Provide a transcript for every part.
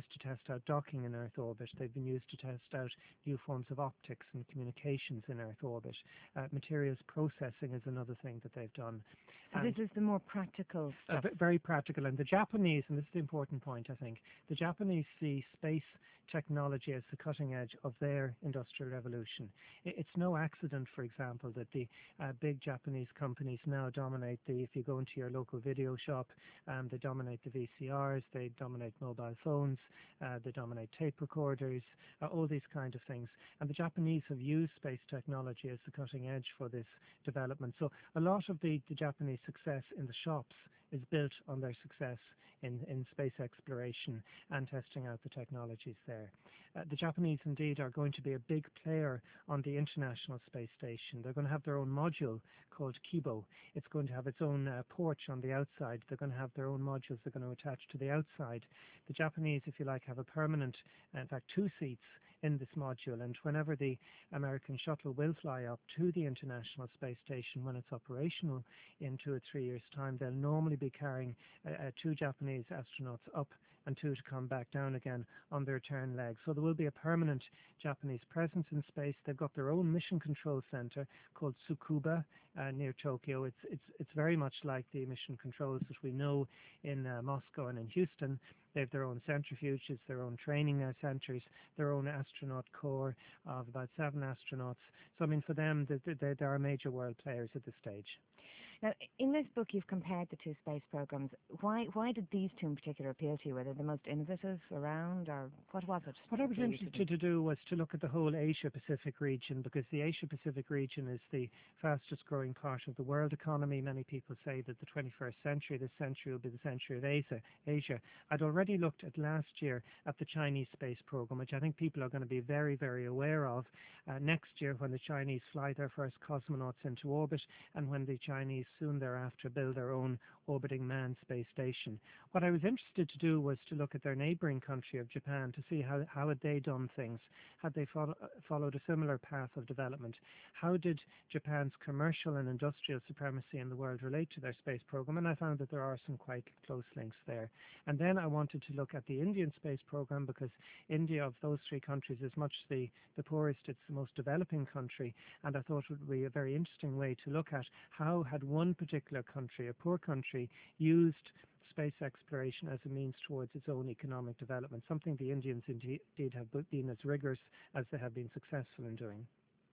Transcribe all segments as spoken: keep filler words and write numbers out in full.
used to test out docking in Earth orbit. They've been used to test out new forms of optics and communications in Earth orbit. Uh, materials processing is another thing that they've done. So and this is the more practical uh, stuff. very practical. And the Japanese, and this is the important point, I think, the Japanese see space technology as the cutting edge of their industrial revolution. It's no accident, for example, that the uh, big Japanese companies now dominate the, if you go into your local video shop, um, they dominate the V C Rs, they dominate mobile phones, uh, they dominate tape recorders, uh, all these kind of things. And the Japanese have used space technology as the cutting edge for this development. So a lot of the, the Japanese success in the shops is built on their success in, in space exploration and testing out the technologies there. Uh, the Japanese indeed are going to be a big player on the International Space Station. They're going to have their own module called Kibo. It's going to have its own uh, porch on the outside. They're going to have their own modules they're going to attach to the outside. The Japanese, if you like, have a permanent, in fact two seats in this module, and whenever the American shuttle will fly up to the International Space Station, when it's operational in two or three years' time, they'll normally be carrying uh, uh, two Japanese astronauts up and two to come back down again on their return legs. So there will be a permanent Japanese presence in space. They've got their own mission control center called Tsukuba uh, near Tokyo. It's, it's, it's very much like the mission controls that we know in uh, Moscow and in Houston. They have their own centrifuges, their own training uh, centers, their own astronaut corps of about seven astronauts. So I mean, for them, they, they, they are major world players at this stage. Now, in this book, you've compared the two space programs. Why why did these two in particular appeal to you? Were they the most innovative around, or what was it? What I was interested to do was to look at the whole Asia-Pacific region, because the Asia-Pacific region is the fastest growing part of the world economy. Many people say that the twenty-first century, this century, will be the century of Asia. Asia. I'd already looked at last year at the Chinese space program, which I think people are going to be very, very aware of uh, next year, when the Chinese fly their first cosmonauts into orbit, and when the Chinese soon thereafter build their own orbiting manned space station. What I was interested to do was to look at their neighboring country of Japan to see how, how had they done things. Had they follow, followed a similar path of development? How did Japan's commercial and industrial supremacy in the world relate to their space program? And I found that there are some quite close links there. And then I wanted to look at the Indian space program, because India, of those three countries, is much the, the poorest, it's the most developing country, and I thought it would be a very interesting way to look at how had one particular country, a poor country, used space exploration as a means towards its own economic development, something the Indians indeed have been as rigorous as they have been successful in doing.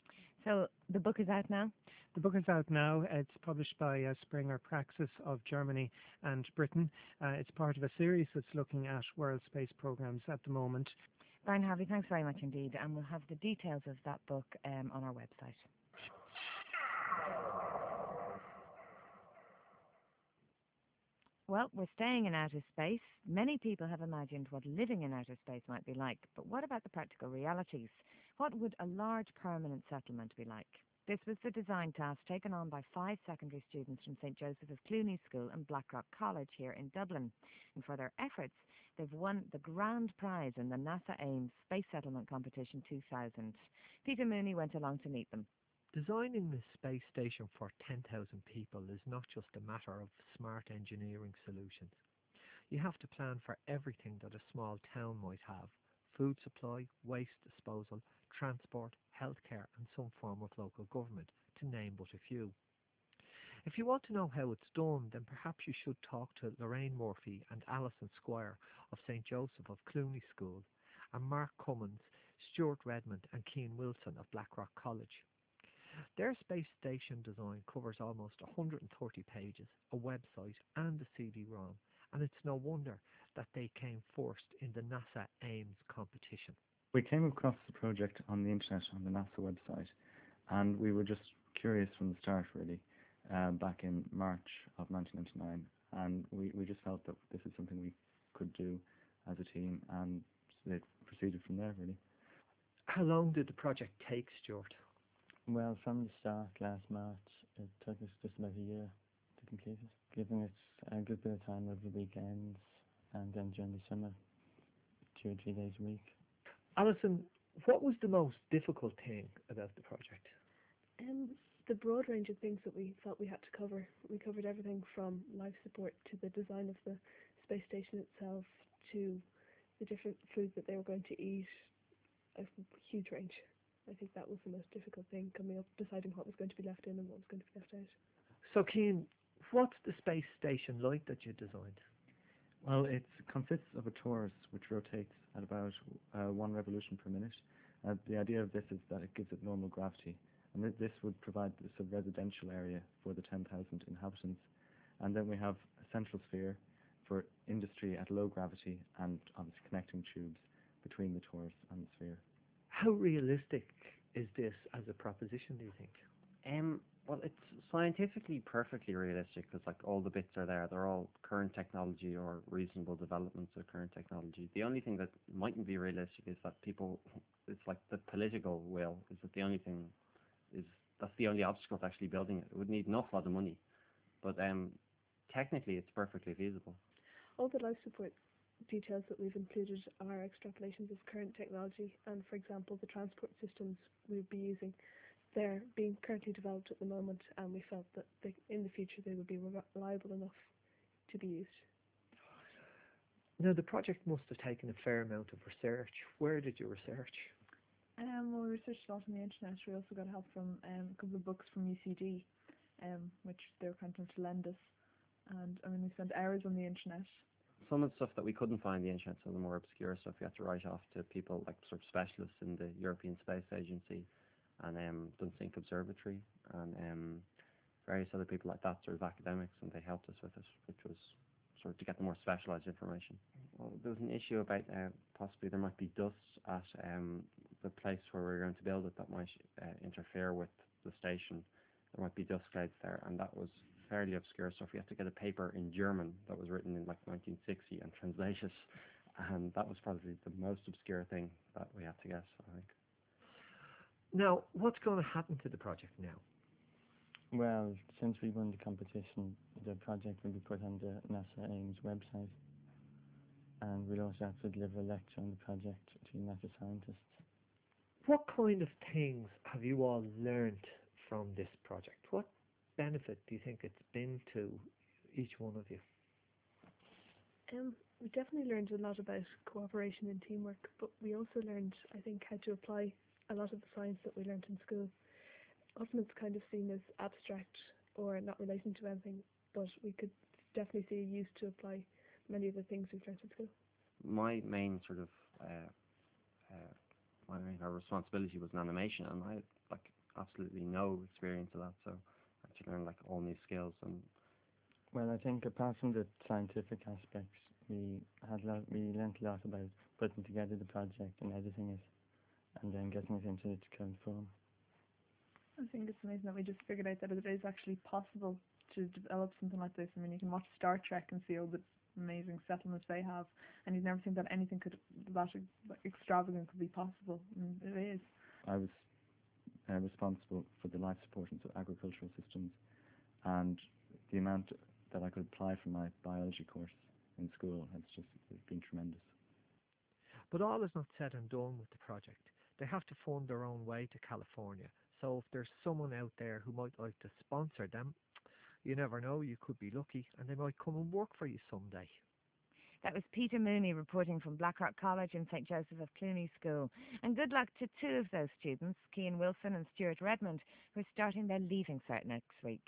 So the book is out now? The book is out now. It's published by uh, Springer Praxis of Germany and Britain. Uh, it's part of a series that's looking at world space programs at the moment. Brian Harvey, thanks very much indeed, and we'll have the details of that book um, on our website. Well, we're staying in outer space. Many people have imagined what living in outer space might be like, but what about the practical realities? What would a large permanent settlement be like? This was the design task taken on by five secondary students from Saint Joseph of Cluny School and Blackrock College here in Dublin. And for their efforts, they've won the grand prize in the NASA Ames Space Settlement Competition two thousand. Peter Mooney went along to meet them. Designing this space station for ten thousand people is not just a matter of smart engineering solutions. You have to plan for everything that a small town might have: food supply, waste disposal, transport, healthcare and some form of local government, to name but a few. If you want to know how it's done, then perhaps you should talk to Lorraine Murphy and Alison Squire of Saint Joseph of Cluny School, and Mark Cummins, Stuart Redmond and Keane Wilson of Blackrock College. Their space station design covers almost one hundred thirty pages, a website and a C D ROM, and it's no wonder that they came first in the NASA Ames competition. We came across the project on the internet, on the NASA website, and we were just curious from the start, really, uh, back in March of nineteen ninety-nine, and we, we just felt that this is something we could do as a team, and it proceeded from there, really. How long did the project take, Stuart? Well, from the start last March, it took us just about a year to complete it, giving it a good bit of time over the weekends and then during the summer, two or three days a week. Alison, what was the most difficult thing about the project? Um, the broad range of things that we felt we had to cover. We covered everything from life support to the design of the space station itself, to the different foods that they were going to eat, a huge range. I think that was the most difficult thing, coming up, deciding what was going to be left in and what was going to be left out. So, Cian, what's the space station like that you designed? Well, it consists of a torus which rotates at about uh, one revolution per minute. Uh, the idea of this is that it gives it normal gravity, and th- this would provide this a residential area for the ten thousand inhabitants. And then we have a central sphere for industry at low gravity, and obviously connecting tubes between the torus and the sphere. How realistic is this as a proposition, do you think? Um, well, it's scientifically perfectly realistic because like all the bits are there. They're all current technology or reasonable developments of current technology. The only thing that mightn't be realistic is that people, it's like the political will is that the only thing is that's the only obstacle to actually building it. It would need an awful lot of money, but um, technically it's perfectly feasible. All the life support details that we've included are extrapolations of current technology, and for example, the transport systems we'll be using, they're being currently developed at the moment, and we felt that they, in the future they would be reliable enough to be used. Now, the project must have taken a fair amount of research. Where did you research? Um, well, we researched a lot on the internet. We also got help from um, a couple of books from U C D, um, which they were kind enough to lend us. And I mean, we spent hours on the internet. Some of the stuff that we couldn't find on the internet, some of the more obscure stuff, we had to write off to people like sort of specialists in the European Space Agency and um, Dunsink Observatory and um, various other people like that, sort of academics, and they helped us with it, which was sort of to get the more specialised information. Well, there was an issue about uh, possibly there might be dust at um, the place where we we're going to build it that might uh, interfere with the station. There might be dust clouds there, and that was fairly obscure stuff. We had to get a paper in German that was written in like nineteen sixty and translate it, and that was probably the most obscure thing that we had to guess, I think. Now, what's going to happen to the project now? Well, since we won the competition, the project will be put on the NASA Ames website, and we'll also have to deliver a lecture on the project to NASA scientists. What kind of things have you all learned from this project? What benefit do you think it's been to each one of you? Um, we definitely learned a lot about cooperation and teamwork, but we also learned, I think, how to apply a lot of the science that we learned in school. Often it's kind of seen as abstract or not relating to anything, but we could definitely see a use to apply many of the things we've learned in school. My main sort of uh, uh, my main uh, responsibility was in animation, and I had like absolutely no experience of that, so I had to learn like all new skills. And Well, I think apart from the scientific aspects, we had lot, we learnt a lot about putting together the project and editing it, and then getting it into its current form. I think it's amazing that we just figured out that it is actually possible to develop something like this. I mean, you can watch Star Trek and see all the amazing settlements they have, and you'd never think that anything could that extravagant could be possible. And it is. I was uh, responsible for the life support of agricultural systems, and the amount that I could apply from my biology course in school has just been tremendous. But all is not said and done with the project. They have to fund their own way to California. So if there's someone out there who might like to sponsor them, you never know, you could be lucky and they might come and work for you someday. That was Peter Mooney reporting from Blackrock College and Saint Joseph of Cluny School. And good luck to two of those students, Cian Wilson and Stuart Redmond, who are starting their Leaving Cert next week.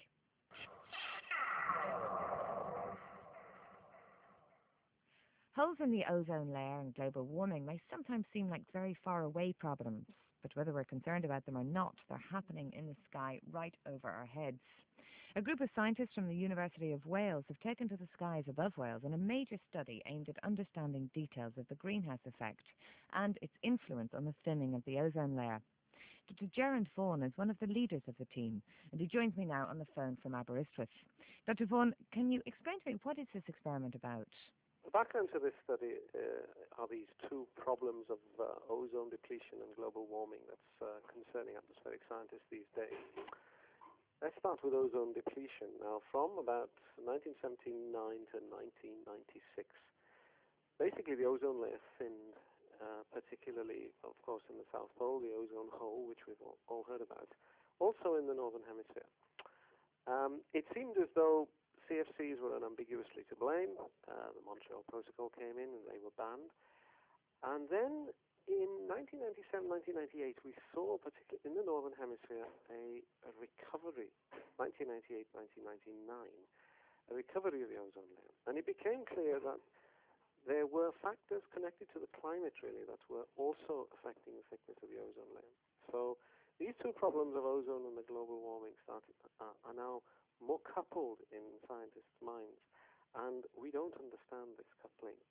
Holes in the ozone layer and global warming may sometimes seem like very far away problems, but whether we're concerned about them or not, they're happening in the sky right over our heads. A group of scientists from the University of Wales have taken to the skies above Wales in a major study aimed at understanding details of the greenhouse effect and its influence on the thinning of the ozone layer. Doctor Gerard Vaughan is one of the leaders of the team, and he joins me now on the phone from Aberystwyth. Doctor Vaughan, can you explain to me what is this experiment about? The background to this study uh, are these two problems of uh, ozone depletion and global warming that's uh, concerning atmospheric scientists these days. Let's start with ozone depletion. Now, from about nineteen seventy-nine to nineteen ninety-six, basically the ozone layer thinned, uh, particularly, of course, in the South Pole, the ozone hole, which we've all, all heard about, also in the Northern Hemisphere. Um, it seemed as though C F Cs were unambiguously to blame. Uh, the Montreal Protocol came in and they were banned. And then in nineteen ninety-seven, nineteen ninety-eight, we saw, particularly in the Northern Hemisphere, a, a recovery, nineteen ninety-eight, nineteen ninety-nine, a recovery of the ozone layer. And it became clear that there were factors connected to the climate, really, that were also affecting the thickness of the ozone layer. So these two problems of ozone and the global warming started, uh, are now more coupled in scientists' minds, and we don't understand this coupling.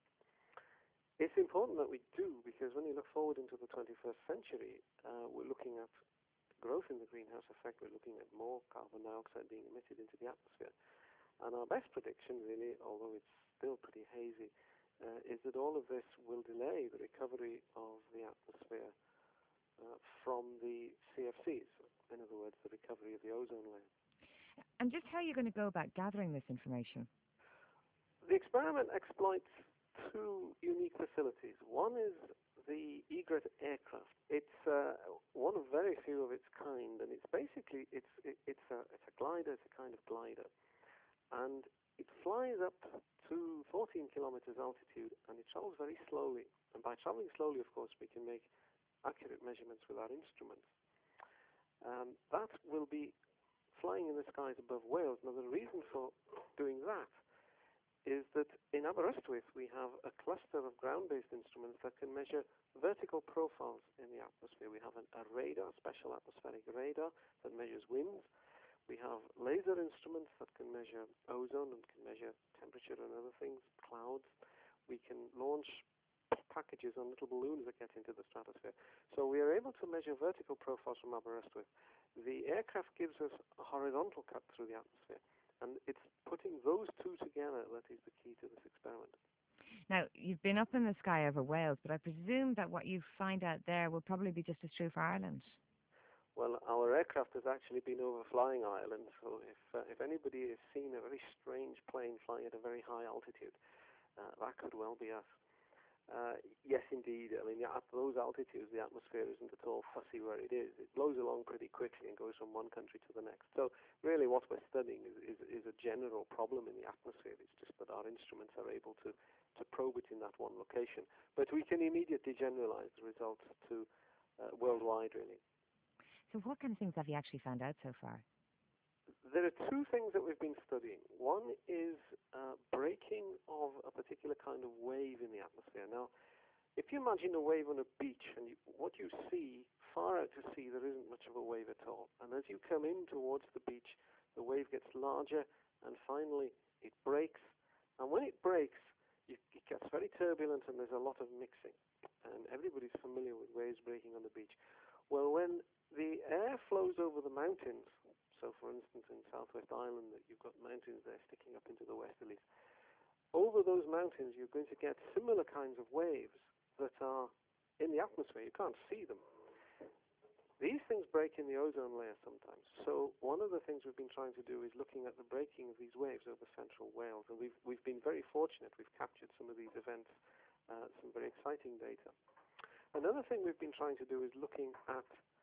It's important that we do, because when you look forward into the twenty-first century, uh, we're looking at growth in the greenhouse effect, we're looking at more carbon dioxide being emitted into the atmosphere. And our best prediction, really, although it's still pretty hazy, uh, is that all of this will delay the recovery of the atmosphere uh, from the C F Cs, in other words, the recovery of the ozone layer. And just how are you going to go about gathering this information? The experiment exploits two unique facilities. One is the Egret aircraft. It's uh, one of very few of its kind, and it's basically it's it, it's a it's a glider. It's a kind of glider, and it flies up to fourteen kilometers altitude, and it travels very slowly. And by traveling slowly, of course, we can make accurate measurements with our instruments. Um, that will be flying in the skies above Wales. Now, the reason for doing that is that in Aberystwyth we have a cluster of ground-based instruments that can measure vertical profiles in the atmosphere. We have an, a radar, special atmospheric radar, that measures winds. We have laser instruments that can measure ozone and can measure temperature and other things, clouds. We can launch packages on little balloons that get into the stratosphere. So we are able to measure vertical profiles from Aberystwyth. The aircraft gives us a horizontal cut through the atmosphere. And it's putting those two together that is the key to this experiment. Now, you've been up in the sky over Wales, but I presume that what you find out there will probably be just as true for Ireland. Well, our aircraft has actually been overflying Ireland, so if uh, if anybody has seen a very strange plane flying at a very high altitude, uh, that could well be us. Uh, yes, indeed. I mean, at those altitudes, the atmosphere isn't at all fussy where it is. It blows along pretty quickly and goes from one country to the next. So really what we're studying is, is, is a general problem in the atmosphere. It's just that our instruments are able to, to probe it in that one location. But we can immediately generalize the results to uh, worldwide, really. So what kind of things have you actually found out so far? There are two things that we've been studying. One is uh, breaking of a particular kind of wave in the atmosphere. Now, if you imagine a wave on a beach, and you, what you see, far out to sea, there isn't much of a wave at all. And as you come in towards the beach, the wave gets larger, and finally it breaks. And when it breaks, you, it gets very turbulent, and there's a lot of mixing. And everybody's familiar with waves breaking on the beach. Well, when the air flows over the mountains, so for instance in Southwest Ireland, that you've got mountains there sticking up into the westerlies, over those mountains you're going to get similar kinds of waves that are in the atmosphere. You can't see them. These things break in the ozone layer sometimes. So one of the things we've been trying to do is looking at the breaking of these waves over central Wales, and we've we've been very fortunate. We've captured some of these events, uh, some very exciting data. Another thing we've been trying to do is looking at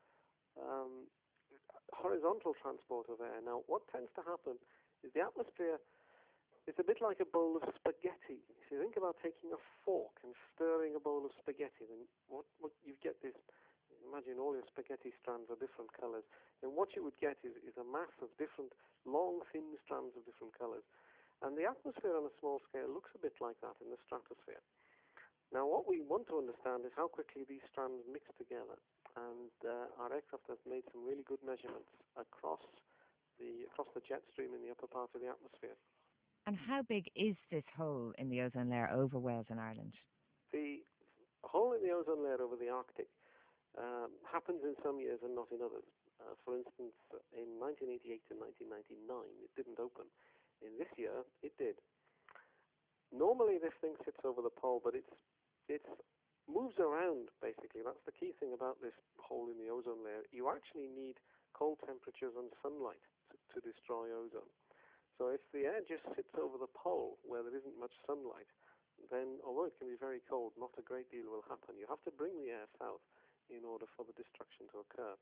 um, horizontal transport of air. Now, what tends to happen is the atmosphere is a bit like a bowl of spaghetti. If you think about taking a fork and stirring a bowl of spaghetti, then what, what you get this, imagine all your spaghetti strands are different colors, and what you would get is, is a mass of different long, thin strands of different colors. And the atmosphere on a small scale looks a bit like that in the stratosphere. Now, what we want to understand is how quickly these strands mix together. And uh, our aircraft has made some really good measurements across the across the jet stream in the upper part of the atmosphere. And how big is this hole in the ozone layer over Wales and Ireland? The hole in the ozone layer over the Arctic um, happens in some years and not in others. Uh, for instance, in nineteen eighty-eight to nineteen ninety-nine, it didn't open. In this year, it did. Normally, this thing sits over the pole, but it's it's moves around, basically. That's the key thing about this hole in the ozone layer. You actually need cold temperatures and sunlight to, to destroy ozone. So if the air just sits over the pole where there isn't much sunlight, then although it can be very cold, not a great deal will happen. You have to bring the air south in order for the destruction to occur.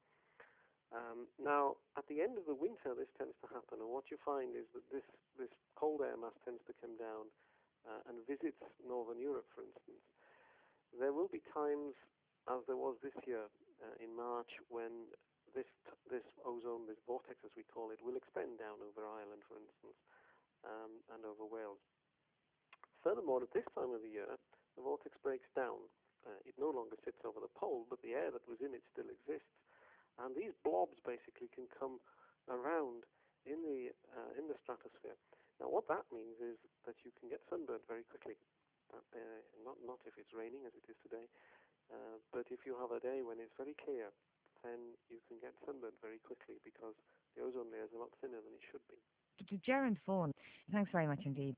Um, now, at the end of the winter, this tends to happen, and what you find is that this, this cold air mass tends to come down uh, and visits northern Europe, for instance. There will be times, as there was this year uh, in March, when this t- this ozone, this vortex as we call it, will extend down over Ireland, for instance, um, and over Wales. Furthermore, at this time of the year, the vortex breaks down. Uh, it no longer sits over the pole, but the air that was in it still exists. And these blobs basically can come around in the uh, in the stratosphere. Now, what that means is that you can get sunburned very quickly. Uh, uh, not not if it's raining as it is today, uh, but if you have a day when it's very clear, then you can get sunburned very quickly because the ozone layer is a lot thinner than it should be. To Gerard Vaughan, thanks very much indeed.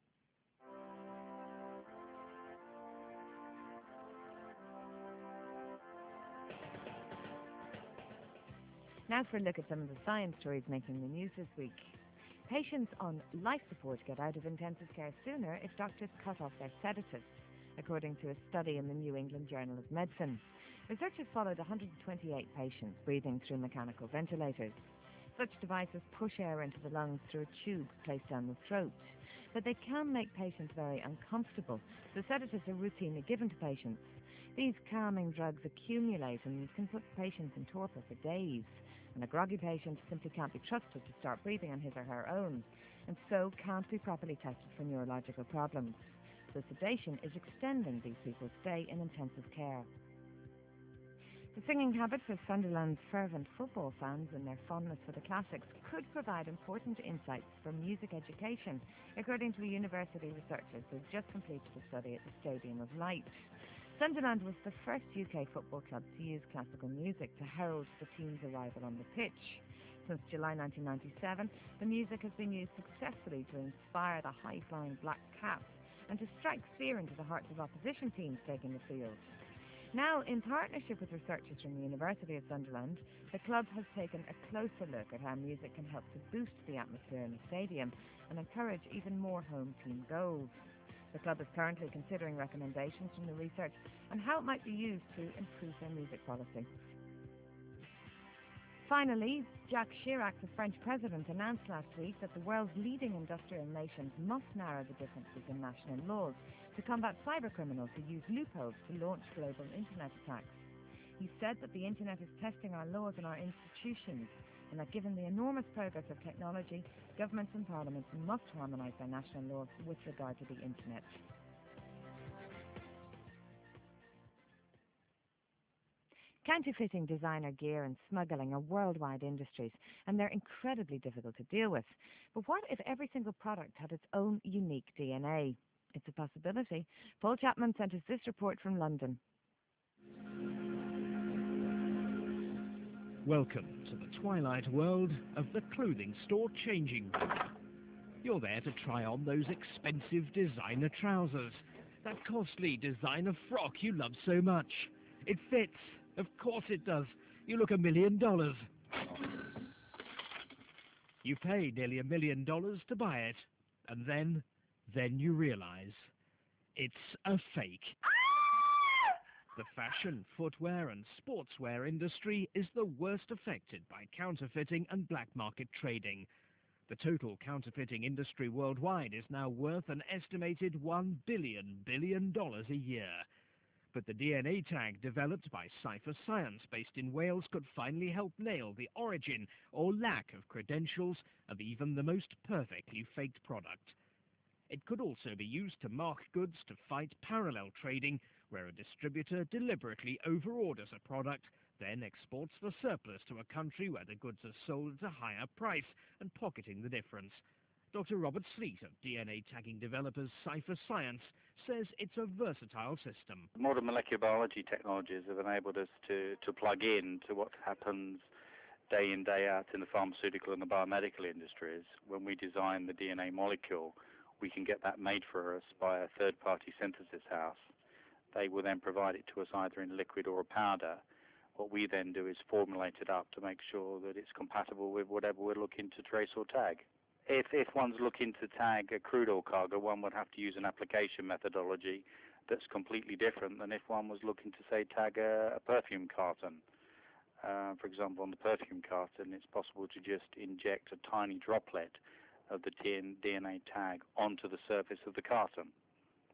Now for a look at some of the science stories making the news this week. Patients on life support get out of intensive care sooner if doctors cut off their sedatives, according to a study in the New England Journal of Medicine. Researchers followed one hundred twenty-eight patients breathing through mechanical ventilators. Such devices push air into the lungs through a tube placed down the throat, but they can make patients very uncomfortable, so sedatives are routinely given to patients. These calming drugs accumulate and can put patients in torpor for days, and a groggy patient simply can't be trusted to start breathing on his or her own, and so can't be properly tested for neurological problems. So sedation is extending these people's stay in intensive care. The singing habit for Sunderland's fervent football fans and their fondness for the classics could provide important insights for music education, according to the university researchers who have just completed a study at the Stadium of Light. Sunderland was the first U K football club to use classical music to herald the team's arrival on the pitch. Since July nineteen ninety-seven, the music has been used successfully to inspire the high-flying Black Caps and to strike fear into the hearts of opposition teams taking the field. Now, in partnership with researchers from the University of Sunderland, the club has taken a closer look at how music can help to boost the atmosphere in the stadium and encourage even more home team goals. The club is currently considering recommendations from the research on how it might be used to improve their music policy. Finally, Jacques Chirac, the French president, announced last week that the world's leading industrial nations must narrow the differences in national laws to combat cybercriminals who use loopholes to launch global internet attacks. He said that the internet is testing our laws and our institutions, and that given the enormous progress of technology, governments and parliaments must harmonise their national laws with regard to the internet. Counterfeiting designer gear and smuggling are worldwide industries, and they're incredibly difficult to deal with. But what if every single product had its own unique D N A? It's a possibility. Paul Chapman sent us this report from London. Welcome to the twilight world of the clothing store changing room. You're there to try on those expensive designer trousers, that costly designer frock you love so much. It fits. Of course it does. You look a million dollars. You pay nearly a million dollars to buy it, and then, then you realize it's a fake. The fashion, footwear and sportswear industry is the worst affected by counterfeiting and black market trading. The total counterfeiting industry worldwide is now worth an estimated one billion billion dollars a year. But the D N A tag developed by Cypher Science based in Wales could finally help nail the origin or lack of credentials of even the most perfectly faked product. It could also be used to mark goods to fight parallel trading, where a distributor deliberately overorders a product, then exports the surplus to a country where the goods are sold at a higher price and pocketing the difference. Doctor Robert Sleet of D N A tagging developers Cypher Science says it's a versatile system. Modern molecular biology technologies have enabled us to, to plug in to what happens day in, day out in the pharmaceutical and the biomedical industries. When we design the D N A molecule, we can get that made for us by a third-party synthesis house. They will then provide it to us either in liquid or a powder. What we then do is formulate it up to make sure that it's compatible with whatever we're looking to trace or tag. If, if one's looking to tag a crude oil cargo, one would have to use an application methodology that's completely different than if one was looking to, say, tag a, a perfume carton. Uh, for example, on the perfume carton, it's possible to just inject a tiny droplet of the D N A tag onto the surface of the carton.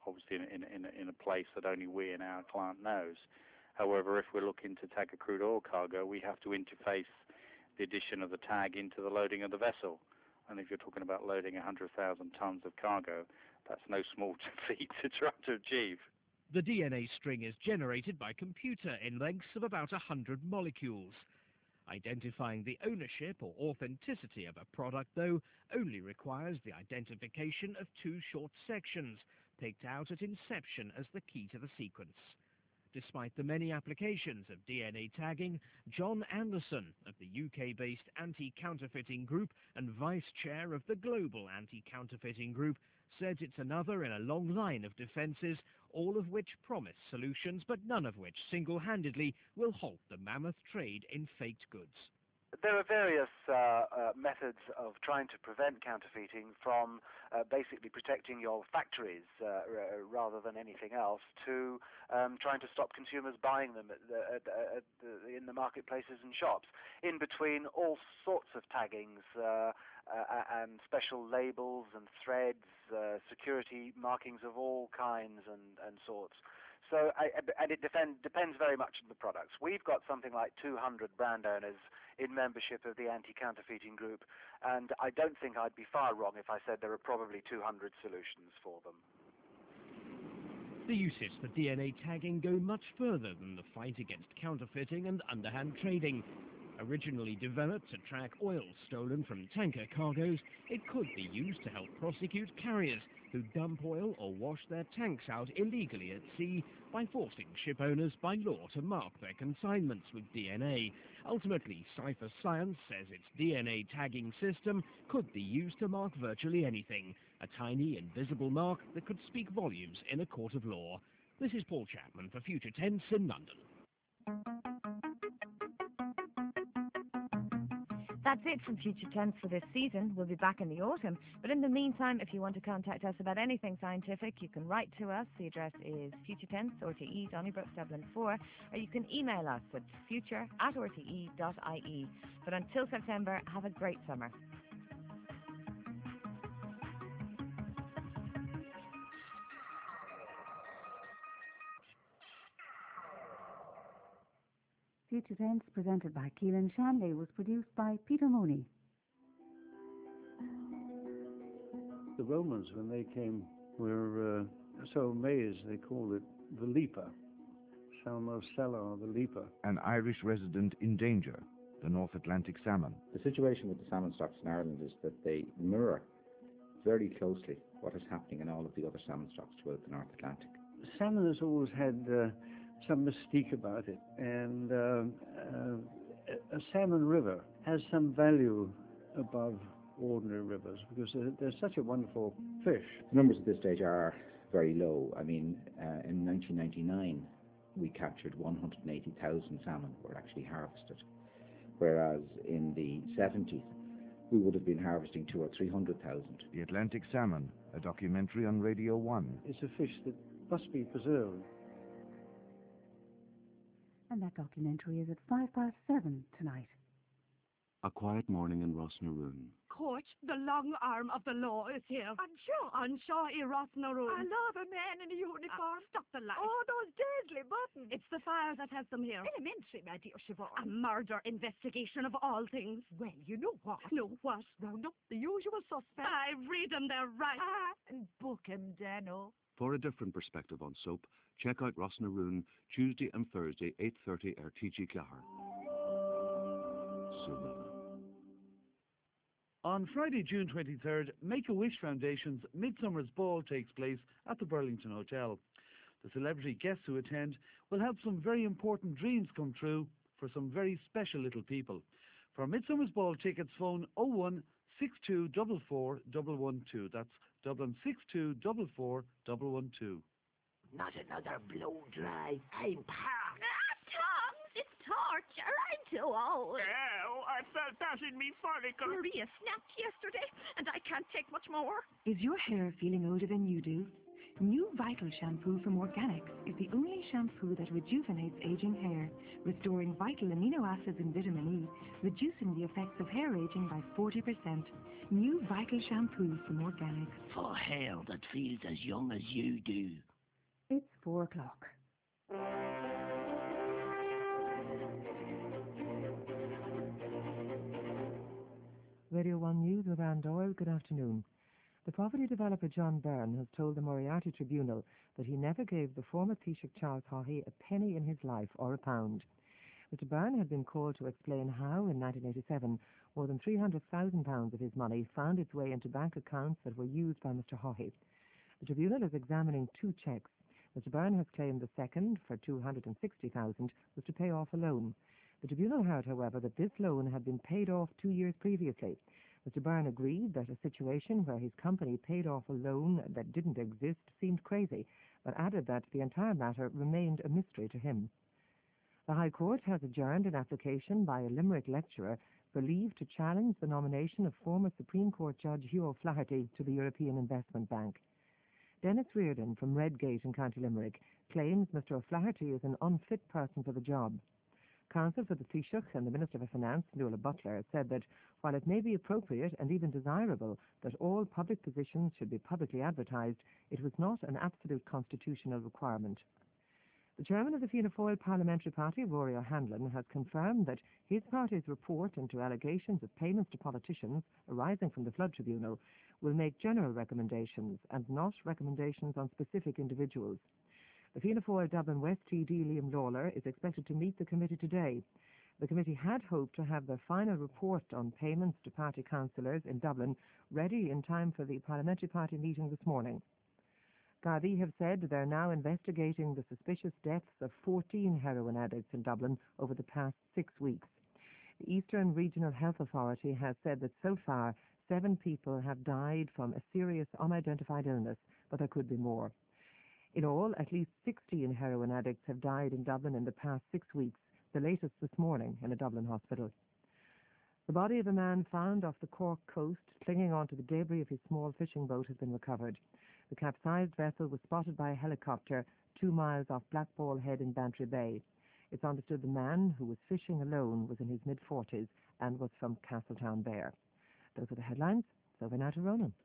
obviously in, in, in, a, in a place that only we and our client knows. However, if we're looking to tag a crude oil cargo, we have to interface the addition of the tag into the loading of the vessel. And if you're talking about loading one hundred thousand tons of cargo, that's no small feat to try to achieve. The D N A string is generated by computer in lengths of about one hundred molecules. Identifying the ownership or authenticity of a product, though, only requires the identification of two short sections, picked out at inception as the key to the sequence. Despite the many applications of D N A tagging, John Anderson of the U K-based Anti-Counterfeiting Group and Vice Chair of the Global Anti-Counterfeiting Group says it's another in a long line of defences, all of which promise solutions, but none of which single-handedly will halt the mammoth trade in faked goods. There are various uh, uh, methods of trying to prevent counterfeiting, from uh, basically protecting your factories uh, r rather than anything else, to um, trying to stop consumers buying them at the, at, at the, in the marketplaces and shops. In between, all sorts of taggings uh, uh, and special labels and threads, uh, security markings of all kinds and, and sorts. So, I, and it depend, depends very much on the products. We've got something like two hundred brand owners in membership of the Anti-Counterfeiting Group, and I don't think I'd be far wrong if I said there are probably two hundred solutions for them. The uses for D N A tagging go much further than the fight against counterfeiting and underhand trading. Originally developed to track oil stolen from tanker cargoes, it could be used to help prosecute carriers who dump oil or wash their tanks out illegally at sea by forcing ship owners by law to mark their consignments with D N A. Ultimately, Cypher Science says its D N A tagging system could be used to mark virtually anything, a tiny invisible mark that could speak volumes in a court of law. This is Paul Chapman for Future Tense in London. That's it from Future Tense for this season. We'll be back in the autumn. But in the meantime, if you want to contact us about anything scientific, you can write to us. The address is Future Tense, R T E, Donnybrook, Dublin four. Or you can email us at future at r t e dot i e. But until September, have a great summer. Future Tense, presented by Keelan Shanley, was produced by Peter Mooney. The Romans, when they came, were uh, so amazed they called it the leper. Salmo Cellar, the leper. An Irish resident in danger, the North Atlantic salmon. The situation with the salmon stocks in Ireland is that they mirror very closely what is happening in all of the other salmon stocks throughout the North Atlantic. Salmon has always had uh, some mystique about it, and uh, uh, a salmon river has some value above ordinary rivers because they're, they're such a wonderful fish. The numbers at this stage are very low. I mean, uh, in nineteen ninety-nine, we captured one hundred eighty thousand salmon were actually harvested, whereas in the seventies, we would have been harvesting two or three hundred thousand. The Atlantic salmon, a documentary on Radio One. It's a fish that must be preserved. And that documentary is at five past seven tonight. A Quiet Morning in Rosnaroon. Court, the long arm of the law is here. I'm sure. I'm sure in Rosnaroon. I love a man in a uniform. Uh, stop the light. Oh, those deadly buttons. It's the fire that has them here. Elementary, my dear Siobhan. A murder investigation of all things. Well, you know what? No, what? Round up the usual suspects. I read them their rights. Ah, and book him, Dano. For a different perspective on soap, check out Rosnaroon Tuesday and Thursday, eight thirty R T G Clare. Sula. On Friday, June twenty-third, Make-A-Wish Foundation's Midsummer's Ball takes place at the Burlington Hotel. The celebrity guests who attend will help some very important dreams come true for some very special little people. For Midsummer's Ball tickets, phone oh one, six two four four, one one two. That's Dublin six two four four, one one two. Not another blow dry. I'm parched. Ah, Tom, it's torture. I'm too old. Oh, I felt that in me follicle. Maria snapped yesterday, and I can't take much more. Is your hair feeling older than you do? New Vital Shampoo from Organics is the only shampoo that rejuvenates aging hair, restoring vital amino acids and vitamin E, reducing the effects of hair aging by forty percent. New Vital Shampoo from Organics. For hair that feels as young as you do. It's four o'clock. Radio one News with Ann Doyle. Good afternoon. The property developer John Byrne has told the Moriarty Tribunal that he never gave the former Taoiseach Charles Haughey a penny in his life or a pound. Mister Byrne had been called to explain how, in nineteen eighty-seven, more than three hundred thousand pounds of his money found its way into bank accounts that were used by Mister Haughey. The Tribunal is examining two cheques. Mister Byrne has claimed the second, for two hundred sixty thousand pounds, was to pay off a loan. The Tribunal heard, however, that this loan had been paid off two years previously. Mister Byrne agreed that a situation where his company paid off a loan that didn't exist seemed crazy, but added that the entire matter remained a mystery to him. The High Court has adjourned an application by a Limerick lecturer believed to challenge the nomination of former Supreme Court Judge Hugh O'Flaherty to the European Investment Bank. Dennis Reardon from Redgate in County Limerick claims Mister O'Flaherty is an unfit person for the job. Counsel for the Taoiseach and the Minister for Finance, Nuala Butler, said that while it may be appropriate and even desirable that all public positions should be publicly advertised, it was not an absolute constitutional requirement. The chairman of the Fianna Fáil Parliamentary Party, Rory O'Hanlon, has confirmed that his party's report into allegations of payments to politicians arising from the Flood Tribunal will make general recommendations and not recommendations on specific individuals. The Fianna Fáil Dublin West T D Liam Lawler is expected to meet the committee today. The committee had hoped to have their final report on payments to party councillors in Dublin ready in time for the parliamentary party meeting this morning. Gardaí have said they're now investigating the suspicious deaths of fourteen heroin addicts in Dublin over the past six weeks. The Eastern Regional Health Authority has said that so far seven people have died from a serious unidentified illness, but there could be more. In all, at least sixteen heroin addicts have died in Dublin in the past six weeks, the latest this morning in a Dublin hospital. The body of a man found off the Cork coast clinging onto the debris of his small fishing boat has been recovered. The capsized vessel was spotted by a helicopter two miles off Blackball Head in Bantry Bay. It's understood the man, who was fishing alone, was in his mid-forties and was from Castletown Bear. Those are the headlines. So over now to Ronan.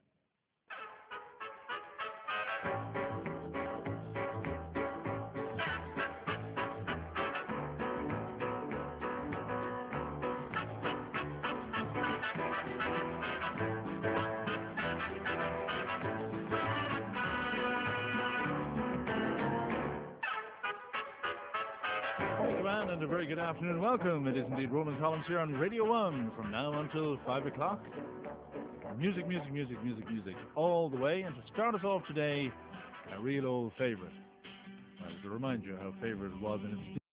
And a very good afternoon. Welcome. It is indeed Ronan Collins here on Radio one from now until five o'clock. Music, music, music, music, music all the way. And to start us off today, a real old favourite. Well, to remind you how favourite it was in its